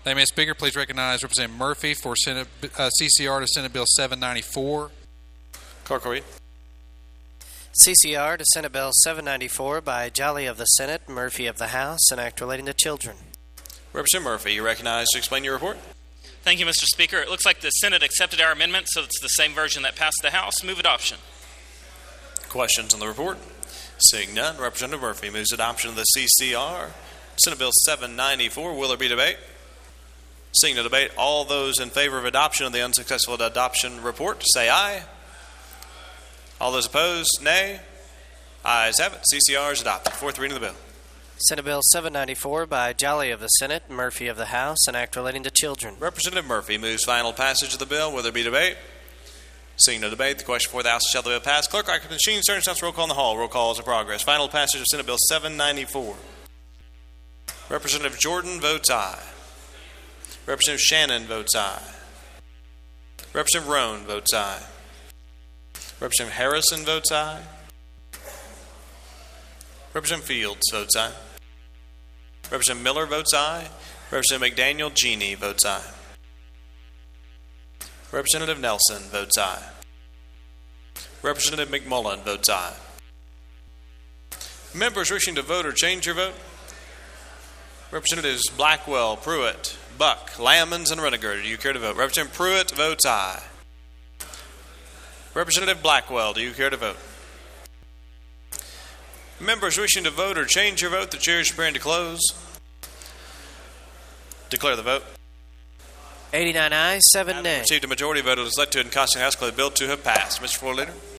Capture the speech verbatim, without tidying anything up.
Thank you, Mister Speaker. Please recognize Representative Murphy for Senate, uh, C C R to Senate Bill seven ninety-four. Clerk will read. C C R to Senate Bill seven ninety-four by Jolly of the Senate, Murphy of the House, an act relating to children. Representative Murphy, you recognize to explain your report. Thank you, Mister Speaker. It looks like the Senate accepted our amendment, so it's the same version that passed the House. Move adoption. Questions on the report? Seeing none, Representative Murphy moves adoption of the C C R. Senate Bill seven ninety-four. Will there be debate? Seeing no debate, all those in favor of adoption of the unsuccessful adoption report, say aye. All those opposed, nay. Ayes have it. C C R is adopted. Fourth reading of the bill. Senate Bill seven ninety-four by Jolly of the Senate, Murphy of the House, an act relating to children. Representative Murphy moves final passage of the bill. Will there be debate? Seeing no debate, the question before the House is, shall the bill pass? Clerk, I can machine certain sounds roll call in the hall. Roll call is in progress. Final passage of Senate Bill seven ninety-four. Representative Jordan votes aye. Representative Shannon votes aye. Representative Roan votes aye. Representative Harrison votes aye. Representative Fields votes aye. Representative Miller votes aye. Representative McDaniel Genie votes aye. Representative Nelson votes aye. Representative McMullen votes aye. Members wishing to vote or change your vote? Representatives Blackwell, Pruitt, Buck, Lammons, and Renegger, do you care to vote? Representative Pruitt votes aye. Representative Blackwell, do you care to vote? Members wishing to vote or change your vote, the chair is preparing to close. Declare the vote. eighty-nine ayes, seven nay. Received a majority vote. It is led to in Constitutional House. Declare the bill to have passed. Mister Floor Leader.